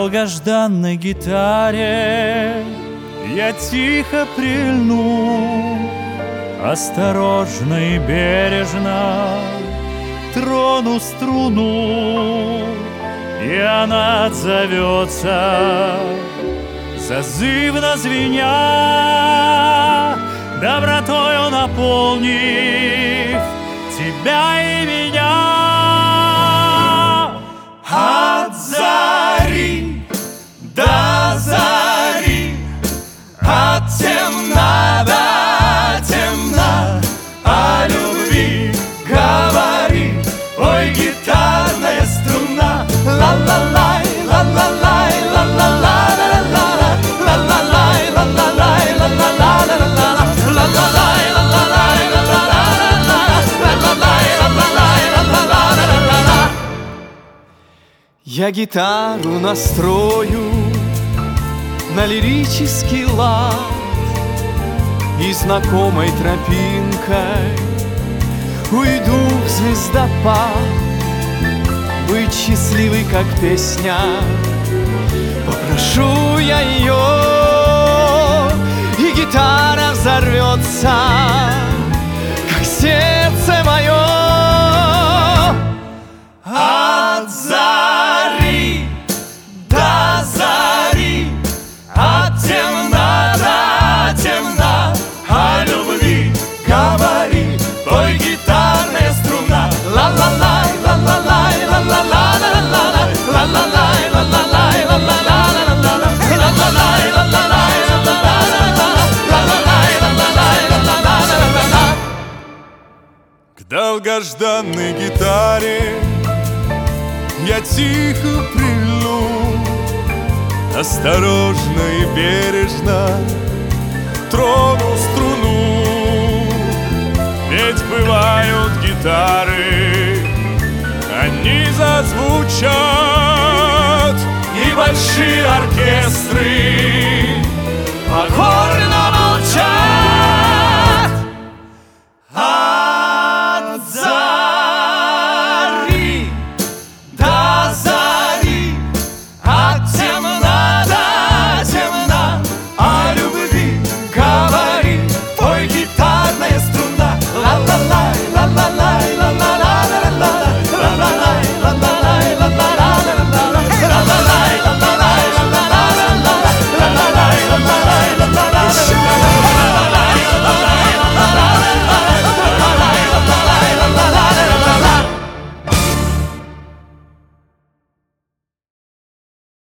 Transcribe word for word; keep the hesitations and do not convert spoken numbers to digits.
долгожданной гитаре я тихо прильну, осторожно и бережно трону струну, и она отзовется, зазывно звеня, добротою наполнив тебя и меня. От зари до зари, от темна до темна, о любви говори, ой, гитарная струна. Ла-ла-лай, ла-ла-лай, ла-ла-лай, ла-ла-лай, ла-ла-лай, ла-ла-лай, ла-ла-лай, ла-ла-лай, ла-ла-лай. Я гитару настрою на лирический лад, и знакомой тропинкой уйду в звездопад. Быть счастливой, как песня, попрошу я ее, и гитара взорвется, как сердце мое. От зари до зари, от темна до темна, о любви говори, ой, гитарная струна. Ла-ла-лай, ла-ла-лай, ла-ла-лай, ла-ла-лай, ла-ла-лай, ла-ла-лай, ла-ла-лай, ла-ла-лай, ла-ла-лай, ла-ла-лай. К долгожданной гитаре я тихо прильну, осторожно и бережно трону струну. Ведь бывают гитары, они зазвучат, и большие оркестры покорны